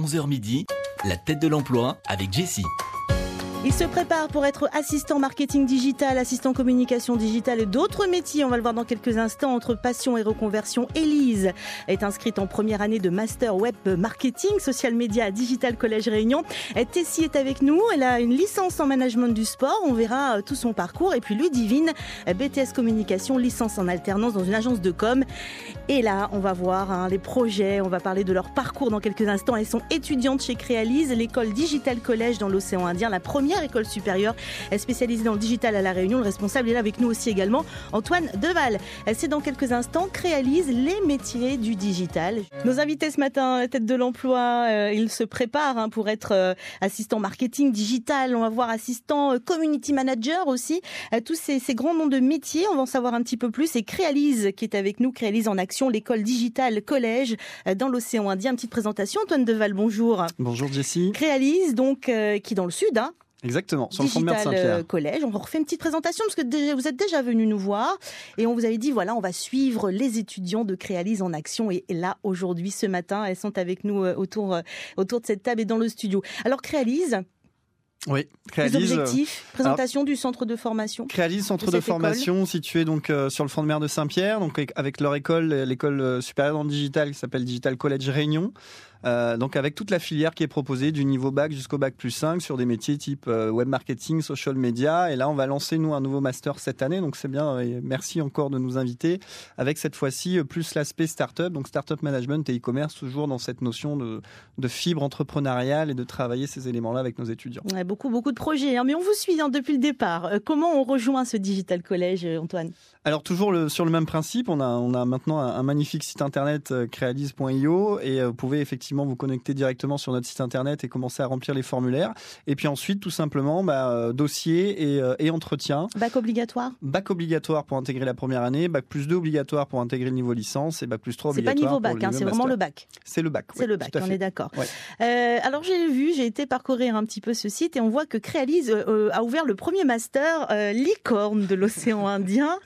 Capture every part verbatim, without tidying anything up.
onze heures midi, la tête de l'emploi avec Jessie. Il se prépare pour être assistant marketing digital, assistant communication digitale et d'autres métiers. On va le voir dans quelques instants. Entre passion et reconversion, Élise est inscrite en première année de Master Web Marketing, Social Media, Digital Collège Réunion. Tessie est avec nous. Elle a une licence en management du sport. On verra tout son parcours. Et puis Ludivine, B T S Communication, licence en alternance dans une agence de com. Et là, on va voir hein, les projets. On va parler de leur parcours dans quelques instants. Elles sont étudiantes chez Créalise, l'école Digital Collège dans l'océan Indien, la première école supérieure spécialisée dans le digital à La Réunion. Le responsable est là avec nous aussi également, Antoine Deval. C'est dans quelques instants, Créalise, les métiers du digital. Nos invités ce matin, la tête de l'emploi, euh, ils se préparent hein, pour être euh, assistant marketing digital. On va voir assistant euh, community manager aussi. Euh, tous ces, ces grands noms de métiers, on va en savoir un petit peu plus. Et Créalise qui est avec nous, Créalise en action, l'école digitale collège euh, dans l'océan Indien. Une petite présentation, Antoine Deval, bonjour. Bonjour Jessie. Créalise, donc, euh, qui est dans le sud, hein. Exactement, sur le front de mer de Saint-Pierre. Collège. On refait une petite présentation parce que déjà, vous êtes déjà venu nous voir et on vous avait dit voilà, on va suivre les étudiants de Créalise en action et là aujourd'hui ce matin, elles sont avec nous autour autour de cette table et dans le studio. Alors Créalise. Oui, Créalise. Les objectifs, présentation alors, du centre de formation. Créalise, centre de, de formation école. Situé donc euh, sur le front de mer de Saint-Pierre, donc avec leur école, l'école supérieure dans le digital qui s'appelle Digital College Réunion. Euh, donc avec toute la filière qui est proposée du niveau bac jusqu'au bac plus cinq sur des métiers type euh, web marketing, social media. Et là, on va lancer nous un nouveau master cette année. Donc c'est bien. Et merci encore de nous inviter avec cette fois-ci plus l'aspect start-up, donc start-up management et e-commerce, toujours dans cette notion de, de fibre entrepreneuriale et de travailler ces éléments-là avec nos étudiants. Ouais, beaucoup beaucoup de projets. Hein, mais on vous suit hein, depuis le départ. Euh, comment on rejoint ce Digital College, Antoine ? Alors toujours le, sur le même principe, on a, on a maintenant un, un magnifique site internet euh, créalise point io et euh, vous pouvez effectivement vous connecter directement sur notre site internet et commencer à remplir les formulaires. Et puis ensuite, tout simplement, bah, euh, dossier et, euh, et entretien. Bac obligatoire ? Bac obligatoire pour intégrer la première année, bac plus deux obligatoire pour intégrer le niveau licence et bac plus trois obligatoire. C'est pas niveau bac, hein, c'est vraiment le bac. C'est le bac. C'est oui, le bac, on est d'accord. Ouais. Euh, alors j'ai vu, j'ai été parcourir un petit peu ce site et on voit que Créalise euh, a ouvert le premier master euh, licorne de l'océan Indien.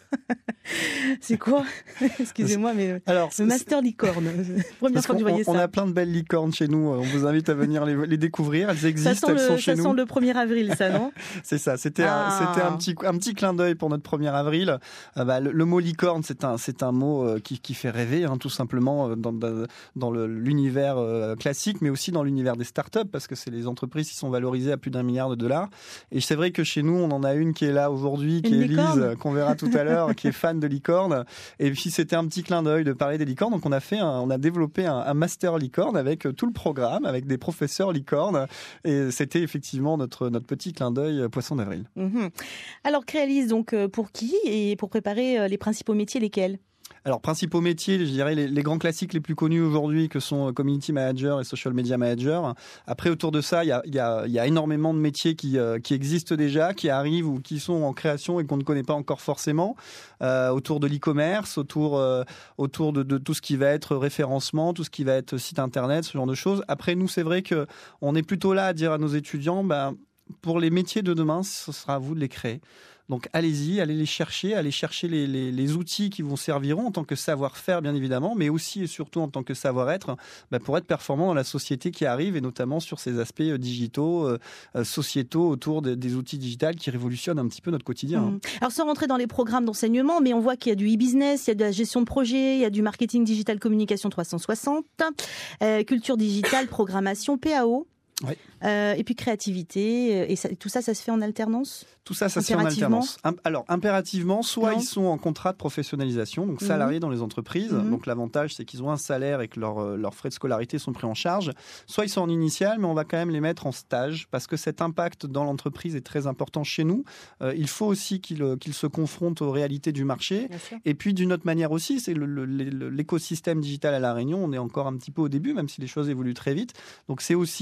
C'est quoi ? Excusez-moi, mais alors, le master licorne. Première fois que je voyais ça. On a plein de belles licornes chez nous. On vous invite à venir les, les découvrir. Elles existent, elles le, sont chez ça nous. Ça sent le premier avril, ça, non ? C'est ça. C'était, ah. un, c'était un petit, un petit clin d'œil pour notre premier avril. Euh, bah, le, le mot licorne, c'est un, c'est un mot euh, qui, qui fait rêver, hein, tout simplement, dans, dans, dans le, l'univers euh, classique, mais aussi dans l'univers des startups, parce que c'est les entreprises qui sont valorisées à plus d'un milliard de dollars. Et c'est vrai que chez nous, on en a une qui est là aujourd'hui, qui une est licorne. Élise, qu'on verra tout à l'heure, qui est fan de licorne. Et puis c'était un petit clin d'œil de parler des licornes. Donc on a fait, un, on a développé un, un master licorne avec tout le programme, avec des professeurs licornes. Et c'était effectivement notre notre petit clin d'œil poisson d'avril. Mmh. Alors Créalise, donc pour qui et pour préparer les principaux métiers, lesquels ? Alors, principaux métiers, je dirais les, les grands classiques les plus connus aujourd'hui que sont community manager et social media manager. Après, autour de ça, il y a, il y a, il y a énormément de métiers qui, euh, qui existent déjà, qui arrivent ou qui sont en création et qu'on ne connaît pas encore forcément. Euh, autour de l'e-commerce, autour, euh, autour de, de tout ce qui va être référencement, tout ce qui va être site internet, ce genre de choses. Après, nous, c'est vrai que on est plutôt là à dire à nos étudiants, ben, pour les métiers de demain, ce sera à vous de les créer. Donc allez-y, allez les chercher, allez chercher les, les, les outils qui vous serviront en tant que savoir-faire bien évidemment, mais aussi et surtout en tant que savoir-être bah, pour être performant dans la société qui arrive et notamment sur ces aspects euh, digitaux, euh, sociétaux autour de, des outils digitaux qui révolutionnent un petit peu notre quotidien. Mmh. Alors sans rentrer dans les programmes d'enseignement, mais on voit qu'il y a du e-business, il y a de la gestion de projet, il y a du marketing digital communication trois cent soixante, euh, culture digitale, programmation, P A O. Oui. Euh, et puis créativité, et ça, tout ça, ça se fait en alternance ? Tout ça, ça se fait en alternance. Alors, impérativement, soit non. ils sont en contrat de professionnalisation, donc salariés mmh. dans les entreprises. Mmh. Donc, l'avantage, c'est qu'ils ont un salaire et que leurs leur frais de scolarité sont pris en charge. Soit ils sont en initial, mais on va quand même les mettre en stage parce que cet impact dans l'entreprise est très important chez nous. Euh, il faut aussi qu'ils, qu'ils se confrontent aux réalités du marché. Et puis, d'une autre manière aussi, c'est le, le, l'écosystème digital à La Réunion. On est encore un petit peu au début, même si les choses évoluent très vite. Donc, c'est aussi d'aller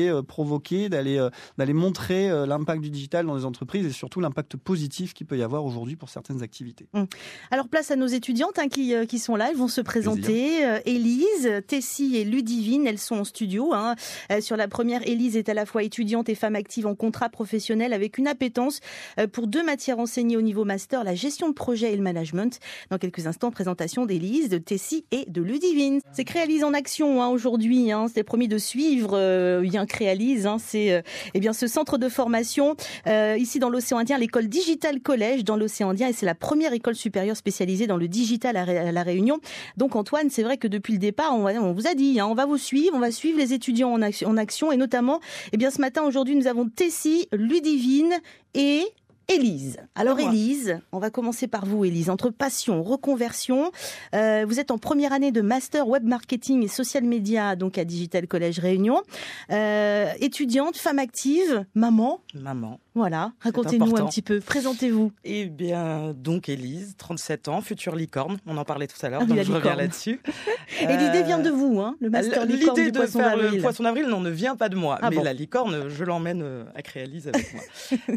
euh, provoquer, d'aller, euh, d'aller montrer euh, l'impact du digital dans les entreprises et surtout l'impact positif qu'il peut y avoir aujourd'hui pour certaines activités. Mmh. Alors place à nos étudiantes hein, qui, euh, qui sont là, elles vont se présenter. Euh, Élise, Tessie et Ludivine, elles sont en studio. Hein. Euh, sur la première, Élise est à la fois étudiante et femme active en contrat professionnel avec une appétence euh, pour deux matières enseignées au niveau master, la gestion de projet et le management. Dans quelques instants, présentation d'Élise, de Tessie et de Ludivine. C'est Créalise en action hein, aujourd'hui. Hein. C'était promis de suivre euh, bien Créalise. Hein. C'est euh, eh bien ce centre de formation euh, ici dans l'océan Indien, l'école Digital Collège dans l'océan Indien, et c'est la première école supérieure spécialisée dans le digital à, Ré- à La Réunion. Donc Antoine, c'est vrai que depuis le départ, on, va, on vous a dit, hein, on va vous suivre, on va suivre les étudiants en action, en action et notamment, eh bien ce matin, aujourd'hui, nous avons Tessie, Ludivine et Élise. Alors Élise, on va commencer par vous Élise. Entre passion, reconversion, euh, vous êtes en première année de master web marketing et social media donc à Digital Collège Réunion. Euh, étudiante, femme active, maman. Maman. Voilà, racontez-nous un petit peu, présentez-vous. Eh bien, donc Élise, trente-sept ans, future licorne, on en parlait tout à l'heure, Ah oui, donc la je reviens licorne. là-dessus. Et l'idée vient de vous, hein, le master L'idée licorne du de poisson faire d'avril. le poisson d'avril, non, ne vient pas de moi, Ah mais bon. la licorne, je l'emmène euh, à Créalise avec moi.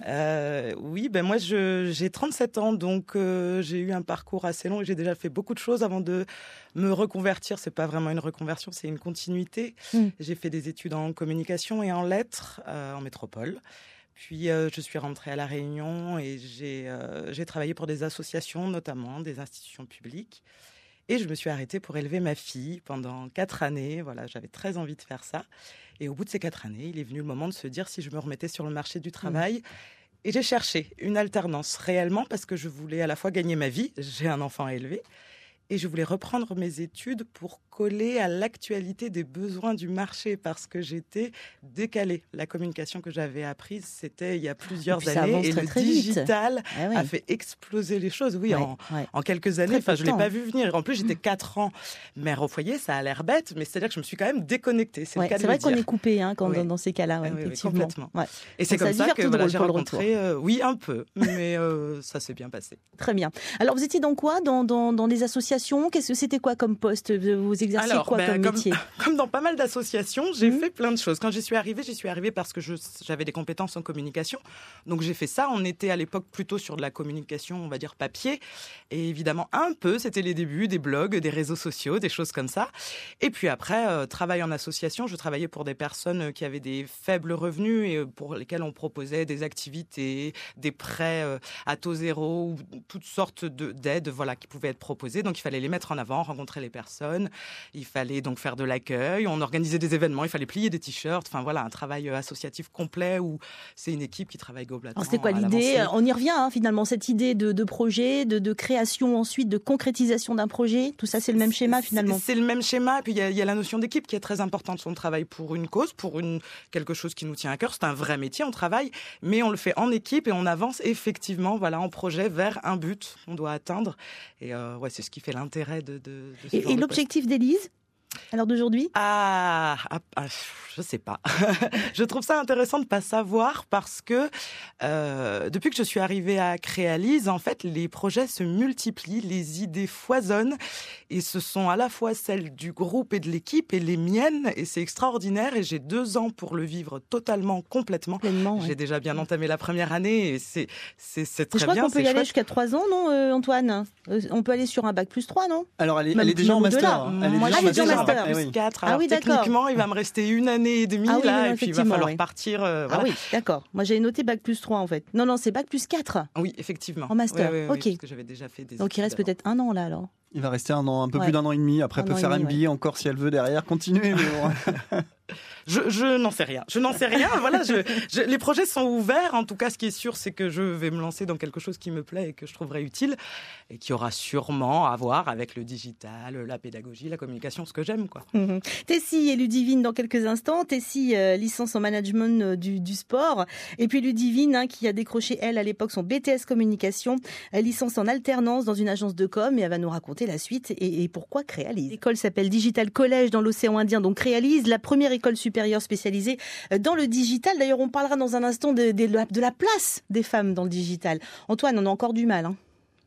euh, oui, ben moi je, j'ai trente-sept ans, donc euh, j'ai eu un parcours assez long et j'ai déjà fait beaucoup de choses avant de me reconvertir. C'est pas vraiment une reconversion, c'est une continuité. Mm. J'ai fait des études en communication et en lettres euh, en métropole. Puis euh, je suis rentrée à La Réunion et j'ai, euh, j'ai travaillé pour des associations, notamment des institutions publiques. Et je me suis arrêtée pour élever ma fille pendant quatre années. Voilà, j'avais très envie de faire ça. Et au bout de ces quatre années, il est venu le moment de se dire si je me remettais sur le marché du travail. Mmh. Et j'ai cherché une alternance réellement parce que je voulais à la fois gagner ma vie, j'ai un enfant à élever, et je voulais reprendre mes études pour coller à l'actualité des besoins du marché parce que j'étais décalée. La communication que j'avais apprise, c'était il y a plusieurs et années et le très digital ah oui. a fait exploser les choses. Oui, ouais, en, ouais. en quelques années, enfin, je l'ai temps. pas vu venir. En plus, j'étais quatre ans mère au foyer, ça a l'air bête, mais c'est-à-dire que je me suis quand même déconnectée. C'est, ouais, le cas c'est de vrai le qu'on dire. est coupé hein, quand, oui. dans, dans ces cas-là, ouais, oui, oui, effectivement. complètement. Ouais. Et c'est Donc, comme ça, ça que voilà, j'ai rencontré. Euh, oui, un peu, mais euh, ça s'est bien passé. Très bien. Alors, vous étiez dans quoi dans, dans, dans des associations? Qu'est-ce que c'était quoi comme poste? Vous exerciez Alors, quoi ben, comme comme, métier? Comme dans pas mal d'associations, j'ai mmh. fait plein de choses. Quand j'y suis arrivée, j'y suis arrivée parce que je, j'avais des compétences en communication. Donc, j'ai fait ça. On était à l'époque plutôt sur de la communication, on va dire papier. Et évidemment, un peu, c'était les débuts des blogs, des réseaux sociaux, des choses comme ça. Et puis après, euh, travail en association. Je travaillais pour des personnes qui avaient des faibles revenus et pour lesquelles on proposait des activités, des prêts euh, à taux zéro ou toutes sortes de, d'aides voilà, qui pouvaient être proposées. Donc, il fallait les mettre en avant, rencontrer les personnes. Il fallait donc faire de l'accueil. On organisait des événements. Il fallait plier des t-shirts. Enfin, voilà, un travail associatif complet où c'est une équipe qui travaille globalement. Alors, c'était quoi l'idée? On y revient, hein, finalement, cette idée de, de projet, de, de création ensuite, de concrétisation d'un projet. Tout ça, c'est le même schéma, finalement. C'est, c'est le même schéma. Et puis, il y a, il y a la notion d'équipe qui est très importante. On travaille pour une cause, pour une, quelque chose qui nous tient à cœur. C'est un vrai métier. On travaille, mais on le fait en équipe et on avance effectivement, voilà, en projet vers un but qu'on doit atteindre. Et euh, ouais, c'est ce qui fait l'intérêt de, de, de ce et, genre et de l'objectif d'Élise à l'heure d'aujourd'hui? Ah, ah, ah, je sais pas. Je trouve ça intéressant de pas savoir parce que euh, depuis que je suis arrivée à Créalise, en fait, les projets se multiplient, les idées foisonnent et ce sont à la fois celles du groupe et de l'équipe et les miennes et c'est extraordinaire et j'ai deux ans pour le vivre totalement, complètement. Pleinement, j'ai ouais. déjà bien entamé la première année et c'est c'est, c'est très je crois bien. qu'on peut y chouette. aller jusqu'à trois ans, non, euh, Antoine? euh, On peut aller sur un bac plus trois, non? Alors, elle est, Même elle est déjà en master. au-delà. Elle est Moi, déjà je en suis déjà en master. bac Eh plus oui. quatre. Ah Alors, oui, d'accord. techniquement, il va me rester une année et demie Ah oui, là, non, et puis il va effectivement, falloir oui. partir. Euh, voilà. Ah oui, d'accord. Moi, j'avais noté bac plus trois, en fait. Non, non, c'est bac plus quatre. Oui, effectivement. En master, oui, oui, oui, ok. parce que j'avais déjà fait des Donc, il reste études peut-être un an, là, alors. Il va rester un an, un peu Ouais. plus d'un an et demi. Après, Un elle peut an et faire demi, M B A encore si elle veut derrière. Continuer, mais bon. Je, je n'en sais rien. Je n'en sais rien. Voilà, je, je, les projets sont ouverts. En tout cas, ce qui est sûr, c'est que je vais me lancer dans quelque chose qui me plaît et que je trouverai utile et qui aura sûrement à voir avec le digital, la pédagogie, la communication, ce que j'aime, quoi. Mmh. Tessie et Ludivine dans quelques instants. Tessie, euh, licence en management euh, du, du sport. Et puis Ludivine, hein, qui a décroché, elle, à l'époque, son B T S communication, euh, licence en alternance dans une agence de com. Et elle va nous raconter la suite et, et pourquoi Créalise. L'école s'appelle Digital Collège dans l'océan Indien, donc Créalise, la première école supérieure spécialisée dans le digital. D'ailleurs, on parlera dans un instant de, de, de la place des femmes dans le digital. Antoine, on a encore du mal, hein.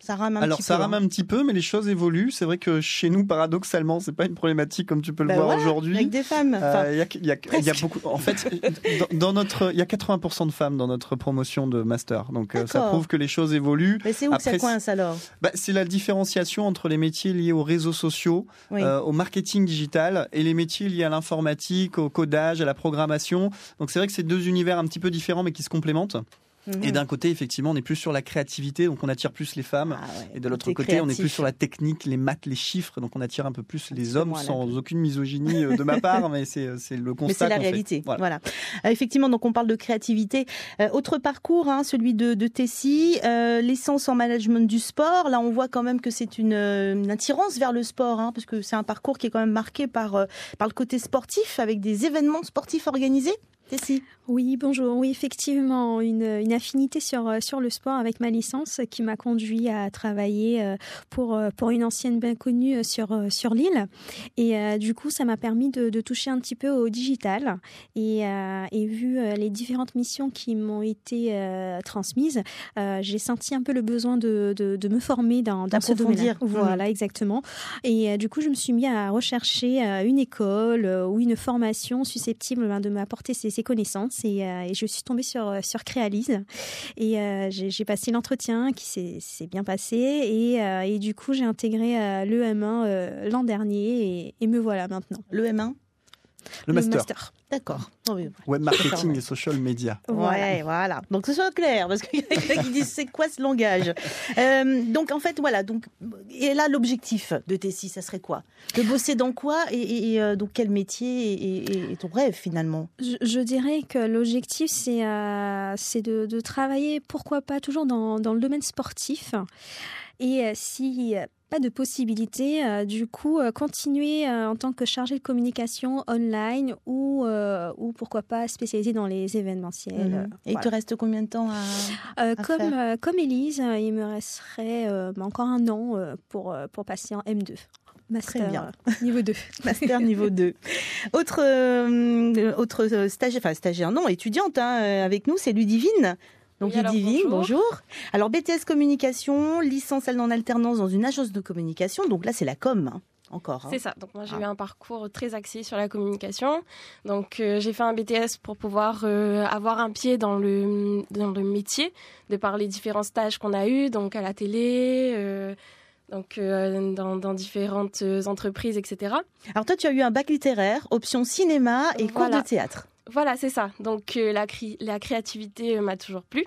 Ça rame un Alors, petit ça peu. rame hein. un petit peu, mais les choses évoluent. C'est vrai que chez nous, paradoxalement, c'est pas une problématique comme tu peux le Ben voir voilà, aujourd'hui. avec des femmes. Enfin, Euh, Il y, a, il y, a, il y a beaucoup. En fait, dans, dans notre, il y a quatre-vingts pour cent de femmes dans notre promotion de master. Donc, euh, ça D'accord. prouve que les choses évoluent. mais c'est où que Après, ça coince alors? Bah, c'est la différenciation entre les métiers liés aux réseaux sociaux, Oui. euh, au marketing digital et les métiers liés à l'informatique, au codage, à la programmation. Donc c'est vrai que c'est deux univers un petit peu différents mais qui se complémentent. Mhm. Et d'un côté, effectivement, on est plus sur la créativité, donc on attire plus les femmes. Ah ouais, Et de l'autre t'es côté, on est créatif. plus sur la technique, les maths, les chiffres, donc on attire un peu plus Un les petit peu hommes moins, là. sans aucune misogynie euh, de ma part, mais c'est, c'est le constat Mais c'est la qu'on fait. réalité. Voilà. Voilà. Euh, effectivement, donc on parle de créativité. Euh, autre parcours, hein, celui de, de Tessie, euh, l'essence en management du sport. Là, on voit quand même que c'est une, euh, une attirance vers le sport, hein, parce que c'est un parcours qui est quand même marqué par, euh, par le côté sportif, avec des événements sportifs organisés. Tessie. Oui, bonjour. Oui, effectivement, une, une affinité sur, sur le sport avec ma licence qui m'a conduit à travailler pour, pour une ancienne bien connue sur, sur l'île. Et euh, du coup, ça m'a permis de, de toucher un petit peu au digital. Et, euh, et vu les différentes missions qui m'ont été euh, transmises, euh, j'ai senti un peu le besoin de, de, de me former dans, dans ce domaine. Voilà, exactement. Et euh, du coup, je me suis mis à rechercher euh, une école euh, ou une formation susceptible ben, de m'apporter ces, ces connaissances. Et, euh, et je suis tombée sur, sur Créalise et euh, j'ai, j'ai passé l'entretien qui s'est, s'est bien passé et, euh, et du coup j'ai intégré euh, l'E M un euh, l'an dernier et, et me voilà maintenant. Le M un. Le master. master. D'accord. Oh oui. Web marketing et social media. Ouais, voilà. Donc que ce soit clair, parce qu'il y a quelqu'un qui dit c'est quoi ce langage. Euh, donc en fait, voilà. Donc, et là, l'objectif de Tessie, ça serait quoi? De bosser dans quoi et, et, et euh, donc quel métier et, et, et ton rêve finalement? Je, je dirais que l'objectif, c'est, euh, c'est de, de travailler, pourquoi pas, toujours dans, dans le domaine sportif. Et euh, si euh, pas de possibilité, euh, du coup, euh, continuer euh, en tant que chargée de communication online ou, euh, ou pourquoi pas spécialisée dans les événementiels. Mmh. Euh, Et il voilà. te reste combien de temps à, Euh, à comme, faire euh, comme Élise, euh, il me resterait euh, encore un an euh, pour, euh, pour passer en M deux. Master Très bien. euh, niveau deux. Master niveau deux. Autre, euh, autre stagiaire, enfin stagiaire, non, étudiante hein, euh, avec nous, c'est Ludivine. Donc Oui, alors, Ludivine, bonjour. bonjour. Alors B T S communication, licence en alternance dans une agence de communication. Donc là, c'est la com, hein, encore. hein. C'est ça. Donc moi j'ai Ah. eu un parcours très axé sur la communication. Donc euh, j'ai fait un B T S pour pouvoir euh, avoir un pied dans le dans le métier, de par les différents stages qu'on a eus, donc à la télé, euh, donc euh, dans, dans différentes entreprises, et cetera. Alors toi, tu as eu un bac littéraire, option cinéma et cours Voilà. de théâtre. Voilà, c'est ça. Donc euh, la, cri- la créativité euh, m'a toujours plu.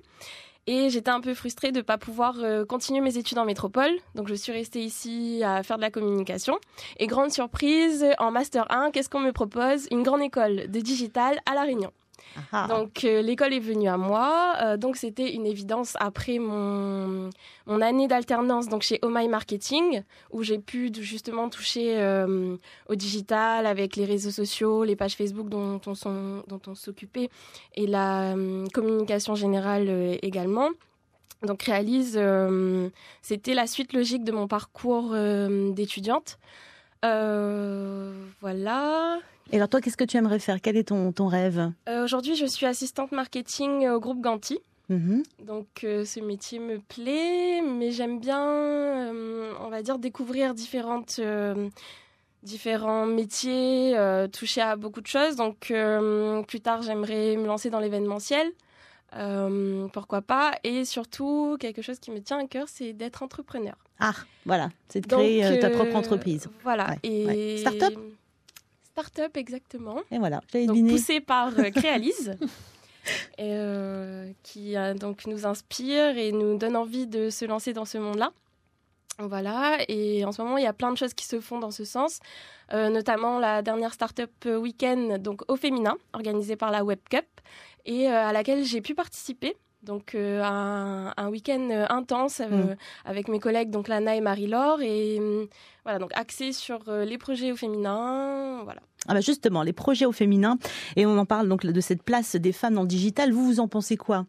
Et j'étais un peu frustrée de ne pas pouvoir euh, continuer mes études en métropole. Donc je suis restée ici à faire de la communication. Et grande surprise, en Master un, qu'est-ce qu'on me propose? Une grande école de digital à La Réunion. Ah. Donc euh, l'école est venue à moi. Euh, donc c'était une évidence après mon, mon année d'alternance donc chez Oh My Marketing, où j'ai pu justement toucher euh, au digital avec les réseaux sociaux, les pages Facebook dont on, sont, dont on s'occupait et la euh, communication générale euh, également. Donc Réalise, euh, c'était la suite logique de mon parcours euh, d'étudiante. Euh, voilà. Et alors toi, qu'est-ce que tu aimerais faire? Quel est ton, ton rêve? Euh, aujourd'hui, je suis assistante marketing au groupe Ganti. Mhm. Donc euh, ce métier me plaît, mais j'aime bien, euh, on va dire, découvrir différentes, euh, différents métiers, euh, toucher à beaucoup de choses. Donc euh, plus tard, j'aimerais me lancer dans l'événementiel. Euh, pourquoi pas? Et surtout, quelque chose qui me tient à cœur, c'est d'être entrepreneur. Ah, voilà, c'est de Donc, créer euh, ta euh, propre entreprise. Voilà. Ouais, Et ouais. Start-up? Start-up, exactement. Et voilà, j'avais Donc, deviné. poussé par euh, Créalise, et, euh, qui euh, donc nous inspire et nous donne envie de se lancer dans ce monde-là. Voilà, et en ce moment, il y a plein de choses qui se font dans ce sens, euh, notamment la dernière Startup Weekend, donc au féminin, organisée par la Web Cup, et euh, à laquelle j'ai pu participer. Donc euh, un, un week-end euh, intense euh, Mm. avec mes collègues donc Lana et Marie-Laure et euh, voilà donc axé sur euh, les projets au féminin, voilà. Ah bah justement, les projets au féminin, et on en parle donc de cette place des femmes dans le digital. Vous, vous en pensez quoi?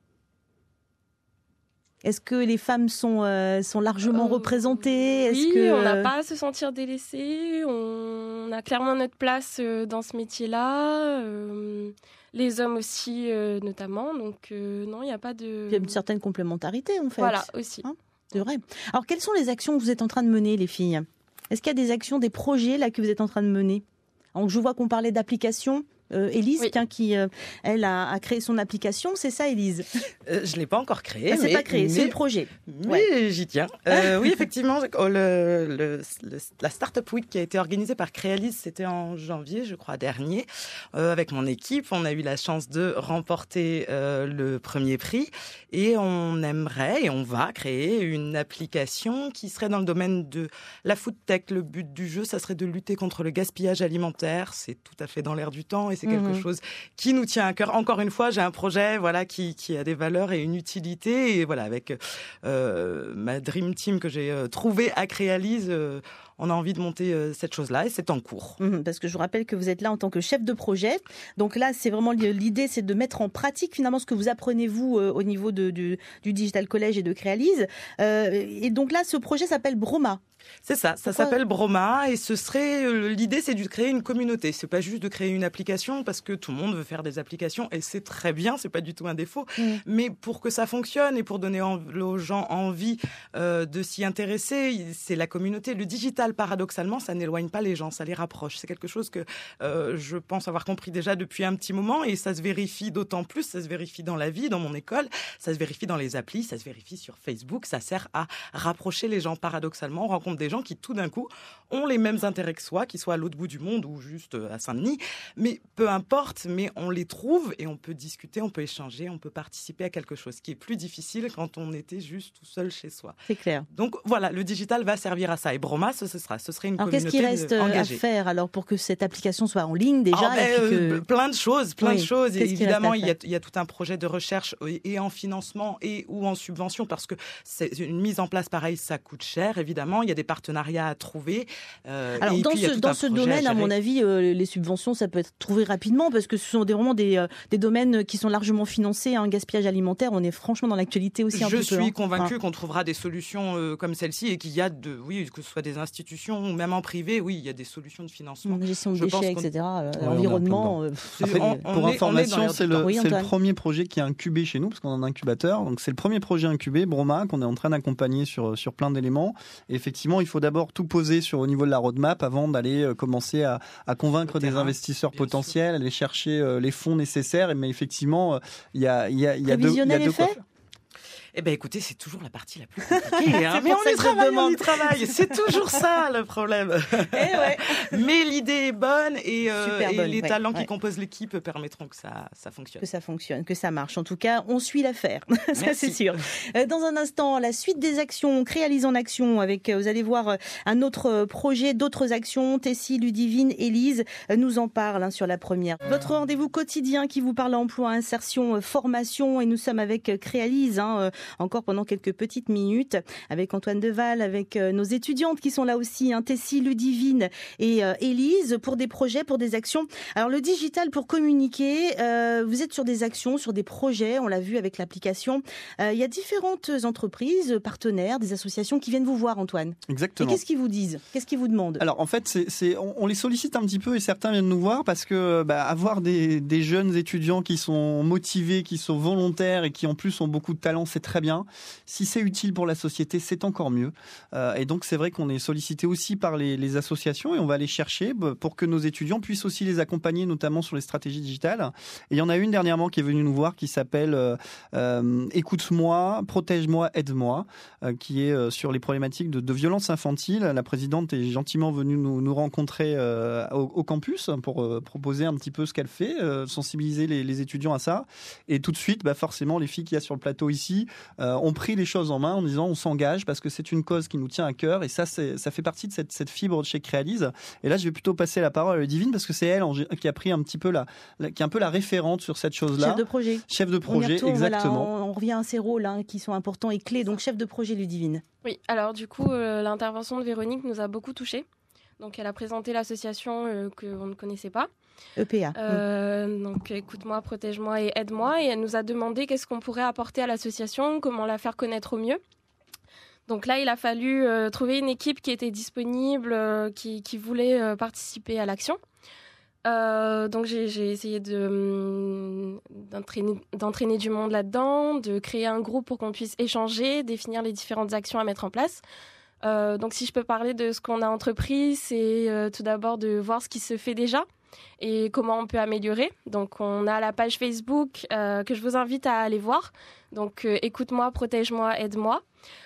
Est-ce que les femmes sont, euh, sont largement Euh, représentées? Est-ce Oui, que, on n'a euh, pas à se sentir délaissé. On a clairement notre place euh, dans ce métier-là. euh, les hommes aussi, euh, notamment. Donc, euh, non, il n'y a pas de... il y a une certaine complémentarité en fait. Voilà, aussi. Hein C'est vrai. Alors, quelles sont les actions que vous êtes en train de mener, les filles ? Est-ce qu'il y a des actions, des projets là que vous êtes en train de mener ? Donc, je vois qu'on parlait d'applications. Euh, Élise, oui. qui, euh, elle, a, a créé son application, c'est ça, Élise ? euh, Je ne l'ai pas encore créé. Ah, c'est mais, pas créé, mais, c'est le projet. Mais ouais. j'y tiens. Euh, oui, effectivement, le, le, le, la Startup Week qui a été organisée par Créalise, c'était en janvier, je crois, dernier. Euh, avec mon équipe, on a eu la chance de remporter euh, le premier prix et on aimerait et on va créer une application qui serait dans le domaine de la food tech. Le but du jeu, ça serait de lutter contre le gaspillage alimentaire. C'est tout à fait dans l'air du temps et c'est quelque mmh. chose qui nous tient à cœur. Encore une fois, j'ai un projet voilà, qui, qui a des valeurs et une utilité. Et voilà, avec euh, ma Dream Team que j'ai euh, trouvée à Créalise, euh, on a envie de monter euh, cette chose-là et c'est en cours. Mmh, parce que je vous rappelle que vous êtes là en tant que chef de projet. Donc là, c'est vraiment l'idée, c'est de mettre en pratique finalement ce que vous apprenez vous euh, au niveau de, du, du Digital College et de Créalise. Euh, et donc là, ce projet s'appelle Broma. C'est ça, ça Pourquoi s'appelle Broma et ce serait euh, l'idée, c'est de créer une communauté. C'est pas juste de créer une application parce que tout le monde veut faire des applications et c'est très bien, c'est pas du tout un défaut. Mmh. Mais pour que ça fonctionne et pour donner en, aux gens envie euh, de s'y intéresser, c'est la communauté. Le digital, paradoxalement, ça n'éloigne pas les gens, ça les rapproche. C'est quelque chose que euh, je pense avoir compris déjà depuis un petit moment et ça se vérifie d'autant plus. Ça se vérifie dans la vie, dans mon école, ça se vérifie dans les applis, ça se vérifie sur Facebook. Ça sert à rapprocher les gens. Paradoxalement, on rencontre des gens qui tout d'un coup ont les mêmes intérêts que soi, qu'ils soient à l'autre bout du monde ou juste à Saint-Denis, mais peu importe, mais on les trouve et on peut discuter, on peut échanger, on peut participer à quelque chose qui est plus difficile quand on était juste tout seul chez soi. C'est clair. Donc voilà, le digital va servir à ça et Broma, ce, ce sera, ce serait une alors, communauté engagée. Qu'est-ce qu'il reste à faire alors pour que cette application soit en ligne déjà ah, ben, et puis que... euh, plein de choses, plein oui. de choses. Et évidemment, il y, a, il y a tout un projet de recherche et en financement et ou en subvention parce que c'est une mise en place pareil, ça coûte cher. Évidemment, il y a des partenariats à trouver. Euh, Alors dans ce, dans ce domaine, à, à mon avis, euh, les subventions, ça peut être trouvé rapidement parce que ce sont des, vraiment des, euh, des domaines qui sont largement financés. Un hein, gaspillage alimentaire, on est franchement dans l'actualité aussi un Je peu. Je suis hein. convaincue ah. qu'on trouvera des solutions euh, comme celle-ci et qu'il y a, de, oui, que ce soit des institutions ou même en privé, oui, il y a des solutions de financement. Mmh, gestion de Je déchets, et cetera. Euh, ouais, L'environnement. Euh, Après, on, pour on information, est, c'est le, oui, le premier projet qui est incubé chez nous parce qu'on a un incubateur. Donc c'est le premier projet incubé, Broma, qu'on est en train d'accompagner sur, sur plein d'éléments. Et effectivement, il faut d'abord tout poser sur au niveau de la roadmap avant d'aller euh, commencer à, à convaincre des investisseurs potentiels, sûr. aller chercher euh, les fonds nécessaires. Mais effectivement, il euh, y a, y a, y a deux, y a deux quoi. Eh bien, écoutez, c'est toujours la partie la plus compliquée. Hein. Mais on y travaille, on y travaille. C'est toujours ça, le problème. Eh ouais. Mais l'idée est bonne et, euh, et bonne, les ouais, talents ouais. qui composent l'équipe permettront que ça, ça fonctionne. Que ça fonctionne, que ça marche. En tout cas, on suit l'affaire. Ça, c'est sûr. Dans un instant, la suite des actions, Créalise en action, avec, vous allez voir, un autre projet, d'autres actions. Tessie, Ludivine, Élise nous en parlent hein, sur la première. Votre rendez-vous quotidien qui vous parle emploi, insertion, formation. Et nous sommes avec Créalise, hein, encore pendant quelques petites minutes avec Antoine Deval, avec euh, nos étudiantes qui sont là aussi, hein, Tessie, Ludivine et euh, Élise, pour des projets, pour des actions. Alors le digital pour communiquer, euh, vous êtes sur des actions, sur des projets, on l'a vu avec l'application. Euh, il y a différentes entreprises, partenaires, des associations qui viennent vous voir, Antoine. Exactement. Et qu'est-ce qu'ils vous disent ? Qu'est-ce qu'ils vous demandent ? Alors en fait, c'est, c'est, on, on les sollicite un petit peu et certains viennent nous voir parce que bah, avoir des, des jeunes étudiants qui sont motivés, qui sont volontaires et qui en plus ont beaucoup de talent, c'est très bien. Si c'est utile pour la société, c'est encore mieux. Euh, et donc, c'est vrai qu'on est sollicité aussi par les, les associations et on va aller chercher pour que nos étudiants puissent aussi les accompagner, notamment sur les stratégies digitales. Et il y en a une dernièrement qui est venue nous voir qui s'appelle euh, euh, « Écoute-moi, protège-moi, aide-moi euh, », qui est euh, sur les problématiques de, de violence infantile. La présidente est gentiment venue nous, nous rencontrer euh, au, au campus pour euh, proposer un petit peu ce qu'elle fait, euh, sensibiliser les, les étudiants à ça. Et tout de suite, bah, forcément, les filles qu'il y a sur le plateau ici, Euh, ont pris les choses en main en disant on s'engage parce que c'est une cause qui nous tient à cœur et ça, c'est, ça fait partie de cette, cette fibre de chez Créalise. Et là, je vais plutôt passer la parole à Ludivine parce que c'est elle en, qui a pris un petit peu la, la, qui est un peu la référente sur cette chose-là. Chef de projet. Chef de projet, retourne, exactement. Voilà, on, on revient à ces rôles hein, qui sont importants et clés. Donc, chef de projet, Ludivine. Oui, alors du coup, euh, l'intervention de Véronique nous a beaucoup touchés. Donc, elle a présenté l'association euh, qu'on ne connaissait pas. E P A. Euh, mmh. Donc, écoute-moi, protège-moi et aide-moi. Et elle nous a demandé qu'est-ce qu'on pourrait apporter à l'association, comment la faire connaître au mieux. Donc là, il a fallu euh, trouver une équipe qui était disponible, euh, qui, qui voulait euh, participer à l'action. Euh, donc j'ai, j'ai essayé de, d'entraîner, d'entraîner du monde là-dedans, de créer un groupe pour qu'on puisse échanger, définir les différentes actions à mettre en place. Euh, donc si je peux parler de ce qu'on a entrepris, c'est euh, tout d'abord de voir ce qui se fait déjà et comment on peut améliorer. Donc on a la page Facebook euh, que je vous invite à aller voir. Donc euh, écoute-moi, protège-moi, aide-moi.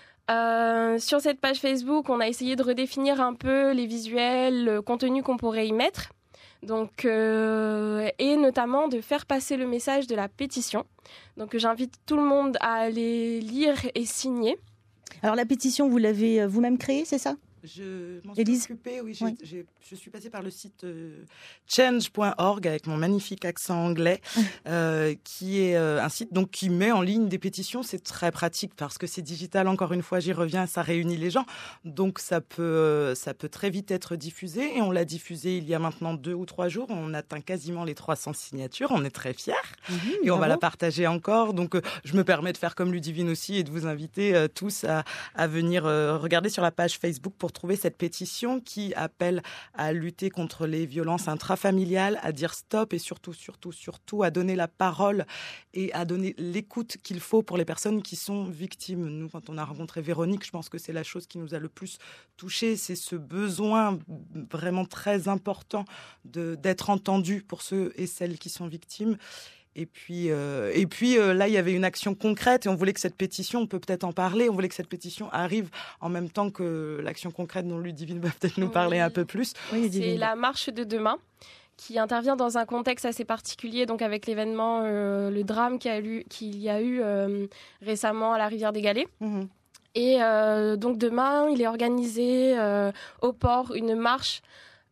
Euh, sur cette page Facebook, on a essayé de redéfinir un peu les visuels, le contenu qu'on pourrait y mettre. Donc, euh, et notamment de faire passer le message de la pétition. Donc j'invite tout le monde à aller lire et signer. Alors la pétition, vous l'avez vous-même créée, c'est ça ? Je m'en suis Élise occupée, oui. J'ai, oui. j'ai, je suis passée par le site euh, change point org avec mon magnifique accent anglais, euh, qui est euh, un site donc qui met en ligne des pétitions. C'est très pratique parce que c'est digital. Encore une fois, j'y reviens, ça réunit les gens, donc ça peut euh, ça peut très vite être diffusé. Et on l'a diffusé il y a maintenant deux ou trois jours. On atteint quasiment les trois cents signatures. On est très fiers mmh, et bravo. On va la partager encore. Donc euh, je me permets de faire comme Ludivine aussi et de vous inviter euh, tous à, à venir euh, regarder sur la page Facebook pour trouver cette pétition qui appelle à lutter contre les violences intrafamiliales, à dire stop et surtout, surtout, surtout à donner la parole et à donner l'écoute qu'il faut pour les personnes qui sont victimes. Nous, quand on a rencontré Véronique, je pense que c'est la chose qui nous a le plus touchés, c'est ce besoin vraiment très important de, d'être entendu pour ceux et celles qui sont victimes. Et puis, euh, et puis euh, là, il y avait une action concrète et on voulait que cette pétition, on peut peut-être en parler, on voulait que cette pétition arrive en même temps que l'action concrète dont Ludivine va peut-être nous parler oui. un peu plus. Oui, c'est la marche de demain qui intervient dans un contexte assez particulier, donc avec l'événement, euh, le drame qu'il y a eu, qu'il y a eu euh, récemment à la rivière des Galets. Mmh. Et euh, donc demain, il est organisé euh, au port une marche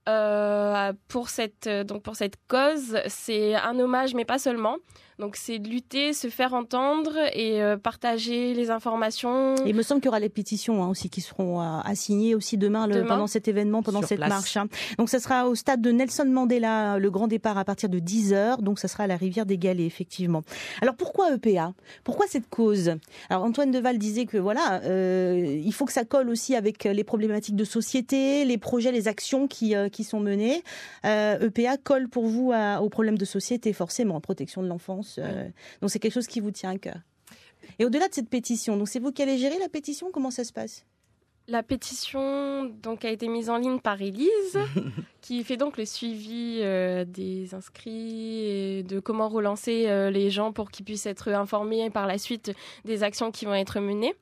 Euh, pour cette donc pour cette cause. C'est un hommage, mais pas seulement. Donc c'est de lutter, se faire entendre et euh, partager les informations. Et il me semble qu'il y aura les pétitions hein, aussi qui seront euh, assignées aussi demain, le, demain pendant cet événement, pendant cette place. marche. Hein. Donc ça sera au stade de Nelson Mandela, le grand départ à partir de dix heures. Donc ça sera à la rivière des Galets, effectivement. Alors pourquoi E P A ? Pourquoi cette cause ? Alors Antoine Deval disait que voilà, euh, il faut que ça colle aussi avec les problématiques de société, les projets, les actions qui euh, qui sont menées. Euh, E P A colle pour vous à, aux problèmes de société, forcément, protection de l'enfance. Euh, donc c'est quelque chose qui vous tient à cœur. Et au-delà de cette pétition, donc c'est vous qui allez gérer la pétition ? Comment ça se passe ? La pétition donc, a été mise en ligne par Élise, qui fait donc le suivi euh, des inscrits et de comment relancer euh, les gens pour qu'ils puissent être informés par la suite des actions qui vont être menées.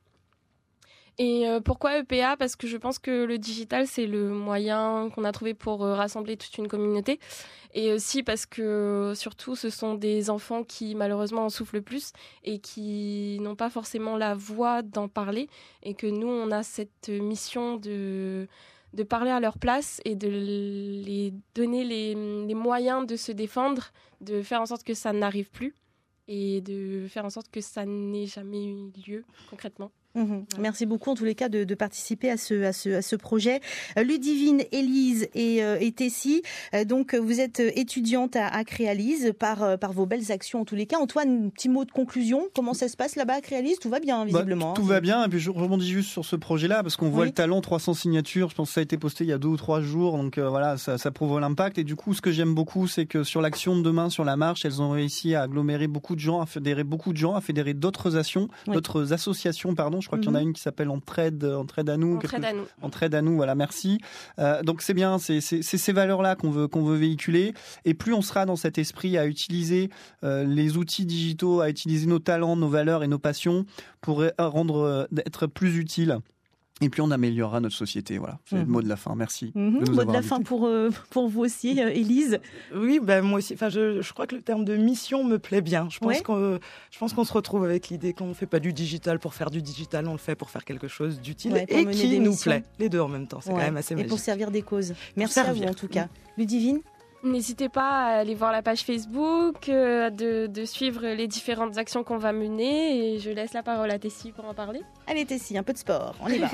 Et euh, pourquoi E P A ? Parce que je pense que le digital, c'est le moyen qu'on a trouvé pour euh, rassembler toute une communauté. Et aussi parce que, surtout, ce sont des enfants qui, malheureusement, en souffrent le plus et qui n'ont pas forcément la voix d'en parler. Et que nous, on a cette mission de, de parler à leur place et de les donner les, les moyens de se défendre, de faire en sorte que ça n'arrive plus et de faire en sorte que ça n'ait jamais eu lieu, concrètement. Mmh. Merci beaucoup en tous les cas de, de participer à ce, à ce, à ce projet. Euh, Ludivine, Élise et, euh, et Tessie, euh, donc vous êtes étudiante à, à Créalise par, euh, par vos belles actions en tous les cas. Antoine, un petit mot de conclusion, comment ça se passe là-bas à Créalise ? Tout va bien visiblement. Bah, tout hein, va bien et puis je rebondis juste sur ce projet-là parce qu'on voit oui. le talent, trois cents signatures, je pense que ça a été posté il y a deux ou trois jours, donc euh, voilà, ça, ça prouve l'impact. Et du coup, ce que j'aime beaucoup, c'est que sur l'action de demain, sur la marche, elles ont réussi à agglomérer beaucoup de gens, à fédérer beaucoup de gens, à fédérer d'autres actions, oui. d'autres associations, pardon, je crois mmh. qu'il y en a une qui s'appelle Entraide, Entraide à nous. Entraide à nous. Entraide à nous, voilà, merci. Euh, donc c'est bien, c'est, c'est, c'est ces valeurs-là qu'on veut, qu'on veut véhiculer. Et plus on sera dans cet esprit à utiliser euh, les outils digitaux, à utiliser nos talents, nos valeurs et nos passions pour rendre, euh, être plus utiles. Et puis on améliorera notre société, voilà. C'est mmh. le mot de la fin. Merci. Mmh. De mot de la fin pour euh, pour vous aussi, euh, Élise. Oui, ben moi aussi. Enfin, je, je crois que le terme de mission me plaît bien. Je pense ouais. qu'on, je pense qu'on se retrouve avec l'idée qu'on ne fait pas du digital pour faire du digital, on le fait pour faire quelque chose d'utile ouais, et qui nous missions. plaît. Les deux en même temps, c'est ouais. quand même assez magique. Et pour servir des causes. Merci à vous en tout cas. Mmh. Ludivine. N'hésitez pas à aller voir la page Facebook, euh, de, de suivre les différentes actions qu'on va mener et je laisse la parole à Tessie pour en parler. Allez Tessie, un peu de sport, on y va.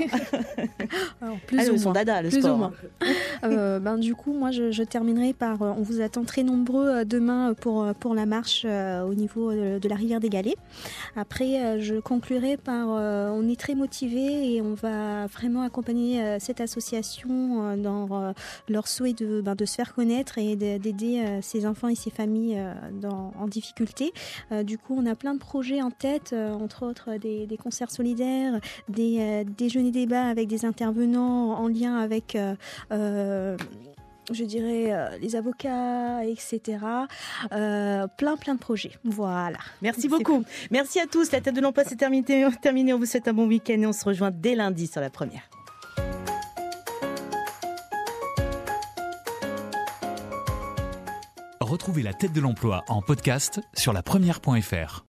Alors, plus Allez, ou son moins. dada, le plus sport. Ou moins. euh, ben, du coup, moi je, je terminerai par, euh, on vous attend très nombreux euh, demain pour, pour la marche euh, au niveau de, de la rivière des Galets. Après, euh, je conclurai par, euh, on est très motivés et on va vraiment accompagner euh, cette association euh, dans euh, leur souhait de, ben, de se faire connaître et et de, d'aider euh, ces enfants et ces familles euh, dans, en difficulté. Euh, du coup, on a plein de projets en tête, euh, entre autres des, des concerts solidaires, des euh, déjeuners débats avec des intervenants en lien avec euh, euh, je dirais euh, les avocats, et cetera. Euh, plein, plein de projets. Voilà. Merci beaucoup. Merci à tous. La tête de l'emploi, c'est terminé. terminé. On vous souhaite un bon week-end et on se rejoint dès lundi sur La Première. Retrouvez la tête de l'emploi en podcast sur la première point f r.